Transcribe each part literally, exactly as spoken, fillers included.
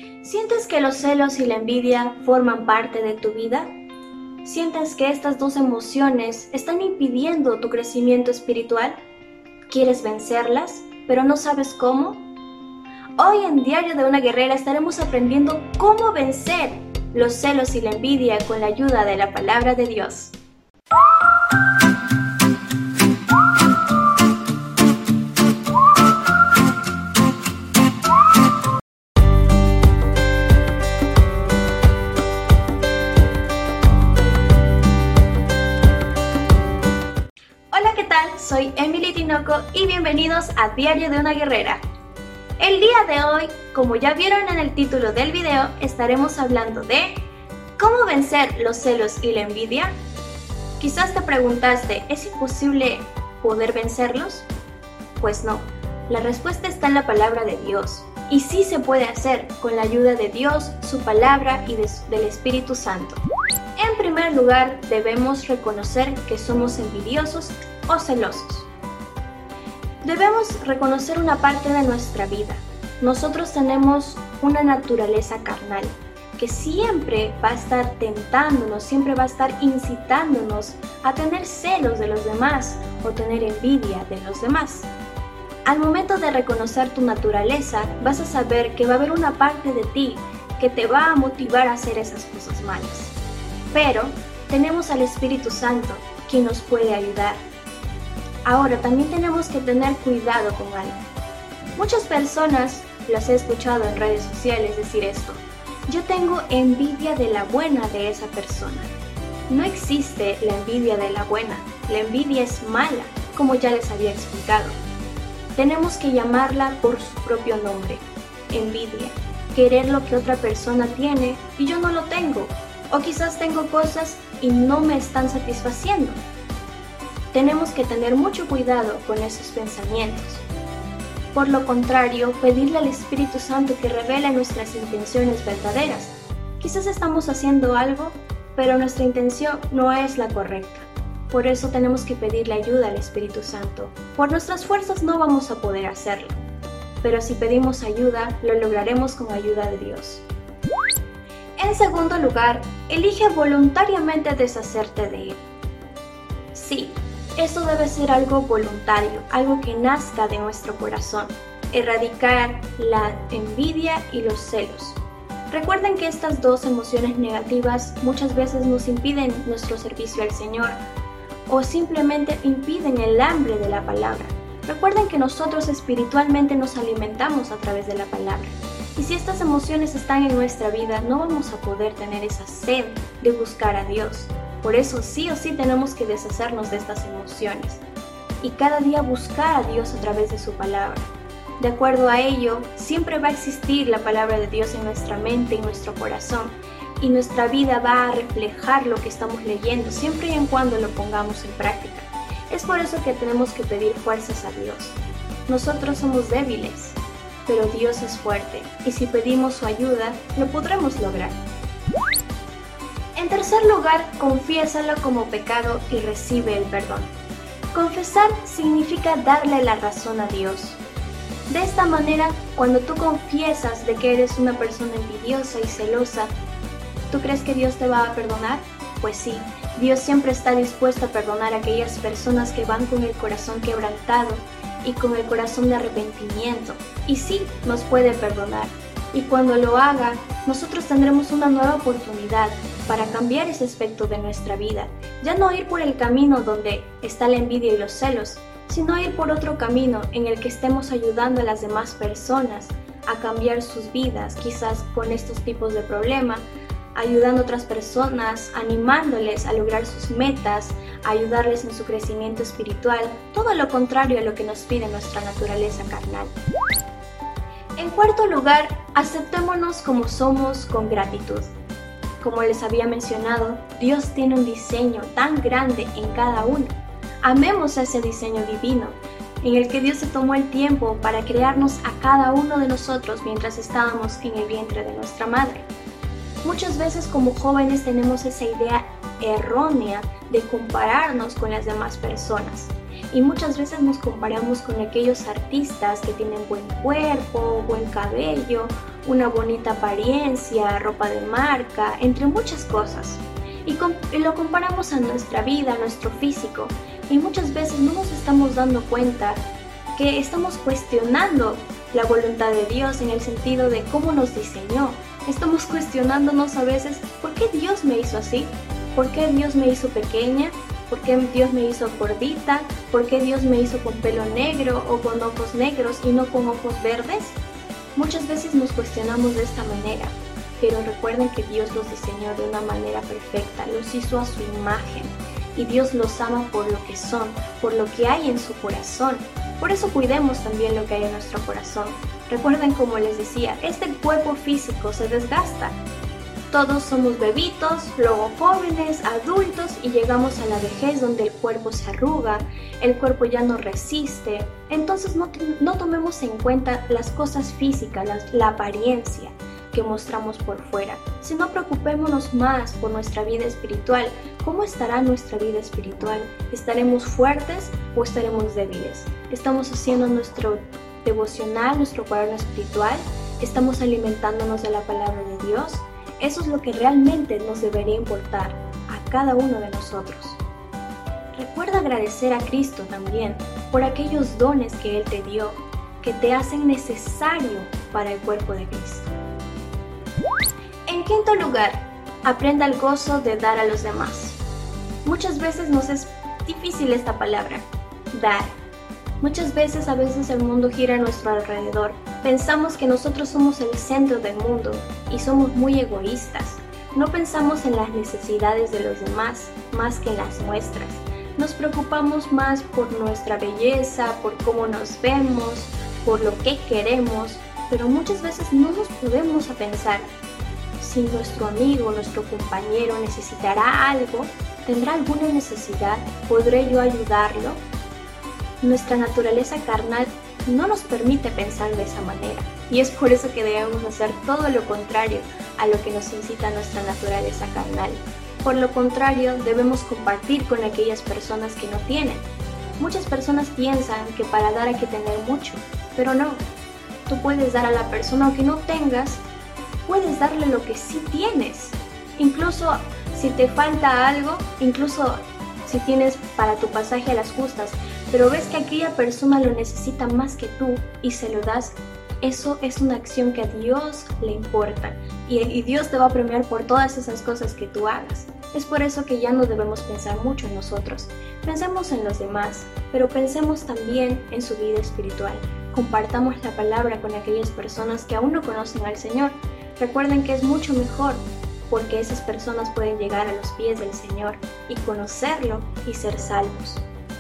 ¿Sientes que los celos y la envidia forman parte de tu vida? ¿Sientes que estas dos emociones están impidiendo tu crecimiento espiritual? ¿Quieres vencerlas, pero no sabes cómo? Hoy en Diario de una Guerrera estaremos aprendiendo cómo vencer los celos y la envidia con la ayuda de la palabra de Dios. Soy Emily Tinoco y bienvenidos a Diario de una Guerrera. El día de hoy, como ya vieron en el título del video, estaremos hablando de cómo vencer los celos y la envidia. Quizás te preguntaste, ¿es imposible poder vencerlos? Pues no, la respuesta está en la palabra de Dios. Y sí se puede hacer con la ayuda de Dios, su palabra y de, del Espíritu Santo. En primer lugar, debemos reconocer que somos envidiosos o celosos. Debemos reconocer una parte de nuestra vida. Nosotros tenemos una naturaleza carnal que siempre va a estar tentándonos, siempre va a estar incitándonos a tener celos de los demás o tener envidia de los demás. Al momento de reconocer tu naturaleza, vas a saber que va a haber una parte de ti que te va a motivar a hacer esas cosas malas. Pero tenemos al Espíritu Santo quien nos puede ayudar. Ahora, también tenemos que tener cuidado con algo. Muchas personas las he escuchado en redes sociales decir esto: yo tengo envidia de la buena de esa persona. No existe la envidia de la buena, la envidia es mala, como ya les había explicado. Tenemos que llamarla por su propio nombre, envidia, querer lo que otra persona tiene y yo no lo tengo, o quizás tengo cosas y no me están satisfaciendo. Tenemos que tener mucho cuidado con esos pensamientos. Por lo contrario, pedirle al Espíritu Santo que revele nuestras intenciones verdaderas. Quizás estamos haciendo algo, pero nuestra intención no es la correcta. Por eso tenemos que pedirle ayuda al Espíritu Santo. Por nuestras fuerzas no vamos a poder hacerlo, pero si pedimos ayuda, lo lograremos con ayuda de Dios. En segundo lugar, elige voluntariamente deshacerte de él. Sí. Esto debe ser algo voluntario, algo que nazca de nuestro corazón. Erradicar la envidia y los celos. Recuerden que estas dos emociones negativas muchas veces nos impiden nuestro servicio al Señor o simplemente impiden el hambre de la palabra. Recuerden que nosotros espiritualmente nos alimentamos a través de la palabra. Y si estas emociones están en nuestra vida, no vamos a poder tener esa sed de buscar a Dios. Por eso sí o sí tenemos que deshacernos de estas emociones y cada día buscar a Dios a través de su palabra. De acuerdo a ello, siempre va a existir la palabra de Dios en nuestra mente y nuestro corazón y nuestra vida va a reflejar lo que estamos leyendo siempre y en cuando lo pongamos en práctica. Es por eso que tenemos que pedir fuerzas a Dios. Nosotros somos débiles, pero Dios es fuerte y si pedimos su ayuda, lo podremos lograr. En tercer lugar, confiésalo como pecado y recibe el perdón. Confesar significa darle la razón a Dios. De esta manera, cuando tú confiesas de que eres una persona envidiosa y celosa, ¿tú crees que Dios te va a perdonar? Pues sí, Dios siempre está dispuesto a perdonar a aquellas personas que van con el corazón quebrantado y con el corazón de arrepentimiento. Y sí, nos puede perdonar. Y cuando lo haga, nosotros tendremos una nueva oportunidad para cambiar ese aspecto de nuestra vida. Ya no ir por el camino donde está la envidia y los celos, sino ir por otro camino en el que estemos ayudando a las demás personas a cambiar sus vidas, quizás con estos tipos de problemas, ayudando a otras personas, animándoles a lograr sus metas, ayudarles en su crecimiento espiritual, todo lo contrario a lo que nos pide nuestra naturaleza carnal. En cuarto lugar, aceptémonos como somos con gratitud. Como les había mencionado, Dios tiene un diseño tan grande en cada uno. Amemos ese diseño divino, en el que Dios se tomó el tiempo para crearnos a cada uno de nosotros mientras estábamos en el vientre de nuestra madre. Muchas veces como jóvenes tenemos esa idea errónea de compararnos con las demás personas. Y muchas veces nos comparamos con aquellos artistas que tienen buen cuerpo, buen cabello una bonita apariencia, ropa de marca, entre muchas cosas. Y, com y lo comparamos a nuestra vida, a nuestro físico, y muchas veces no nos estamos dando cuenta que estamos cuestionando la voluntad de Dios en el sentido de cómo nos diseñó. Estamos cuestionándonos a veces, ¿por qué Dios me hizo así? ¿Por qué Dios me hizo pequeña? ¿Por qué Dios me hizo gordita? ¿Por qué Dios me hizo con pelo negro o con ojos negros y no con ojos verdes? Muchas veces nos cuestionamos de esta manera, pero recuerden que Dios los diseñó de una manera perfecta, los hizo a su imagen, y Dios los ama por lo que son, por lo que hay en su corazón. Por eso cuidemos también lo que hay en nuestro corazón. Recuerden, como les decía, este cuerpo físico se desgasta. Todos somos bebitos, luego jóvenes, adultos, y llegamos a la vejez donde el cuerpo se arruga, el cuerpo ya no resiste. Entonces no, no tomemos en cuenta las cosas físicas, la, la apariencia que mostramos por fuera, sino preocupémonos más por nuestra vida espiritual. ¿Cómo estará nuestra vida espiritual? ¿Estaremos fuertes o estaremos débiles? ¿Estamos haciendo nuestro devocional, nuestro cuaderno espiritual? ¿Estamos alimentándonos de la palabra de Dios? Eso es lo que realmente nos debería importar a cada uno de nosotros. Recuerda agradecer a Cristo también por aquellos dones que Él te dio, que te hacen necesario para el cuerpo de Cristo. En quinto lugar, aprenda el gozo de dar a los demás. Muchas veces nos es difícil esta palabra, dar. Muchas veces, a veces el mundo gira a nuestro alrededor. Pensamos que nosotros somos el centro del mundo y somos muy egoístas. No pensamos en las necesidades de los demás más que en las nuestras. Nos preocupamos más por nuestra belleza, por cómo nos vemos, por lo que queremos, pero muchas veces no nos podemos a pensar. Si nuestro amigo, nuestro compañero necesitará algo, tendrá alguna necesidad, ¿podré yo ayudarlo? Nuestra naturaleza carnal no nos permite pensar de esa manera, y es por eso que debemos hacer todo lo contrario a lo que nos incita nuestra naturaleza carnal. Por lo contrario, debemos compartir con aquellas personas que no tienen. Muchas personas piensan que para dar hay que tener mucho, pero no. Tú puedes dar a la persona aunque no tengas, puedes darle lo que sí tienes. Incluso si te falta algo, incluso si tienes para tu pasaje a las justas, pero ves que aquella persona lo necesita más que tú y se lo das, eso es una acción que a Dios le importa y, y Dios te va a premiar por todas esas cosas que tú hagas. Es por eso que ya no debemos pensar mucho en nosotros. Pensemos en los demás, pero pensemos también en su vida espiritual. Compartamos la palabra con aquellas personas que aún no conocen al Señor. Recuerden que es mucho mejor porque esas personas pueden llegar a los pies del Señor y conocerlo y ser salvos.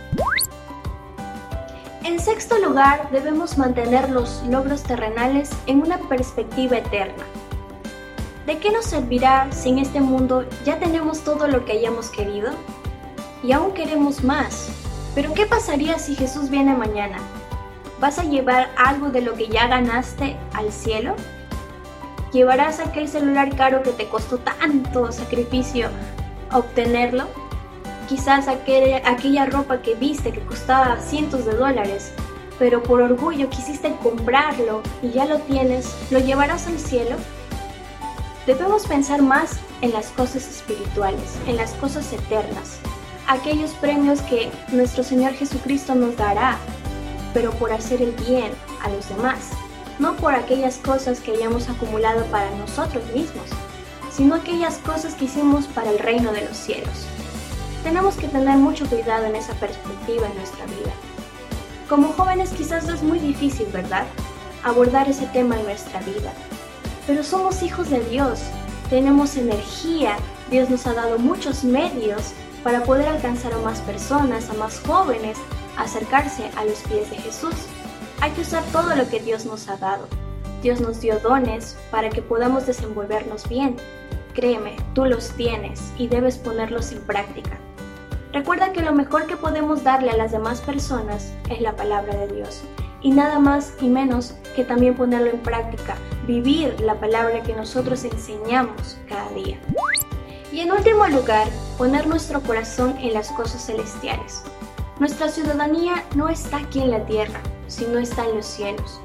En sexto lugar, debemos mantener los logros terrenales en una perspectiva eterna. ¿De qué nos servirá si en este mundo ya tenemos todo lo que hayamos querido? Y aún queremos más. ¿Pero qué pasaría si Jesús viene mañana? ¿Vas a llevar algo de lo que ya ganaste al cielo? ¿Llevarás aquel celular caro que te costó tanto sacrificio obtenerlo? Quizás aquella, aquella ropa que viste que costaba cientos de dólares, pero por orgullo quisiste comprarlo y ya lo tienes, ¿lo llevarás al cielo? Debemos pensar más en las cosas espirituales, en las cosas eternas, aquellos premios que nuestro Señor Jesucristo nos dará, pero por hacer el bien a los demás, no por aquellas cosas que hayamos acumulado para nosotros mismos, sino aquellas cosas que hicimos para el reino de los cielos. Tenemos que tener mucho cuidado en esa perspectiva en nuestra vida. Como jóvenes quizás es muy difícil, ¿verdad?, abordar ese tema en nuestra vida. Pero somos hijos de Dios, tenemos energía, Dios nos ha dado muchos medios para poder alcanzar a más personas, a más jóvenes, a acercarse a los pies de Jesús. Hay que usar todo lo que Dios nos ha dado. Dios nos dio dones para que podamos desenvolvernos bien. Créeme, tú los tienes y debes ponerlos en práctica. Recuerda que lo mejor que podemos darle a las demás personas es la palabra de Dios. Y nada más y menos que también ponerlo en práctica, vivir la palabra que nosotros enseñamos cada día. Y en último lugar, poner nuestro corazón en las cosas celestiales. Nuestra ciudadanía no está aquí en la tierra, sino está en los cielos.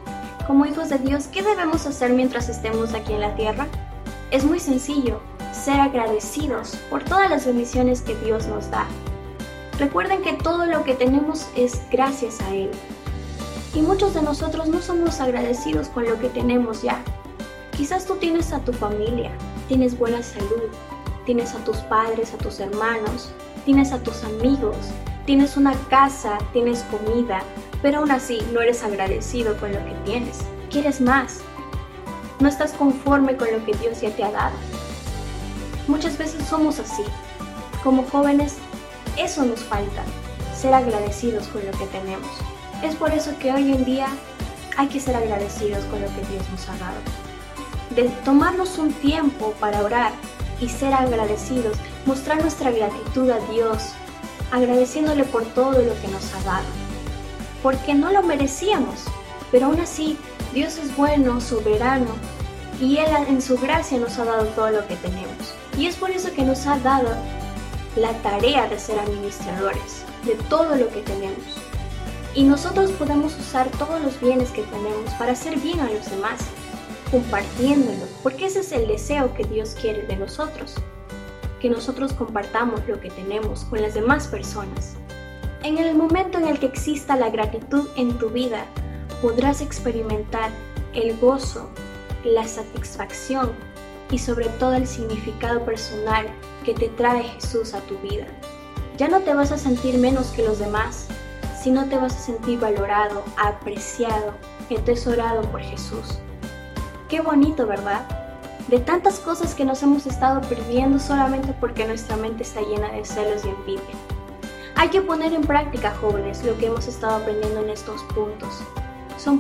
Como hijos de Dios, ¿qué debemos hacer mientras estemos aquí en la tierra? Es muy sencillo, ser agradecidos por todas las bendiciones que Dios nos da. Recuerden que todo lo que tenemos es gracias a Él. Y muchos de nosotros no somos agradecidos con lo que tenemos ya. Quizás tú tienes a tu familia, tienes buena salud, tienes a tus padres, a tus hermanos, tienes a tus amigos, tienes una casa, tienes comida, pero aún así no eres agradecido con lo que tienes. ¿Quieres más? No estás conforme con lo que Dios ya te ha dado. Muchas veces somos así. Como jóvenes, eso nos falta, ser agradecidos con lo que tenemos. Es por eso que hoy en día hay que ser agradecidos con lo que Dios nos ha dado. De tomarnos un tiempo para orar y ser agradecidos, mostrar nuestra gratitud a Dios, agradeciéndole por todo lo que nos ha dado. Porque no lo merecíamos, pero aún así Dios es bueno, soberano, y Él en su gracia nos ha dado todo lo que tenemos. Y es por eso que nos ha dado la tarea de ser administradores de todo lo que tenemos. Y nosotros podemos usar todos los bienes que tenemos para hacer bien a los demás, compartiéndolo, porque ese es el deseo que Dios quiere de nosotros, que nosotros compartamos lo que tenemos con las demás personas. En el momento en el que exista la gratitud en tu vida, podrás experimentar el gozo, la satisfacción y sobre todo el significado personal que te trae Jesús a tu vida. Ya no te vas a sentir menos que los demás, sino te vas a sentir valorado, apreciado, atesorado por Jesús. Qué bonito, ¿verdad? De tantas cosas que nos hemos estado perdiendo solamente porque nuestra mente está llena de celos y envidia. Hay que poner en práctica, jóvenes, lo que hemos estado aprendiendo en estos puntos. Son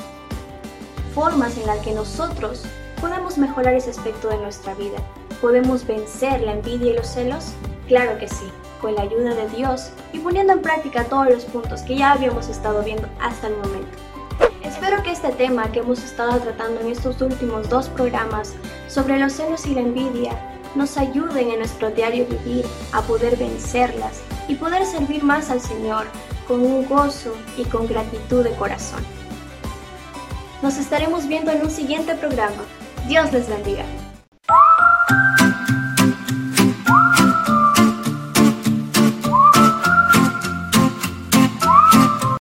formas en las que nosotros podemos mejorar ese aspecto de nuestra vida. ¿Podemos vencer la envidia y los celos? Claro que sí, con la ayuda de Dios y poniendo en práctica todos los puntos que ya habíamos estado viendo hasta el momento. Espero que este tema que hemos estado tratando en estos últimos dos programas sobre los celos y la envidia nos ayuden en nuestro diario vivir a poder vencerlas y poder servir más al Señor con un gozo y con gratitud de corazón. Nos estaremos viendo en un siguiente programa. Dios les bendiga.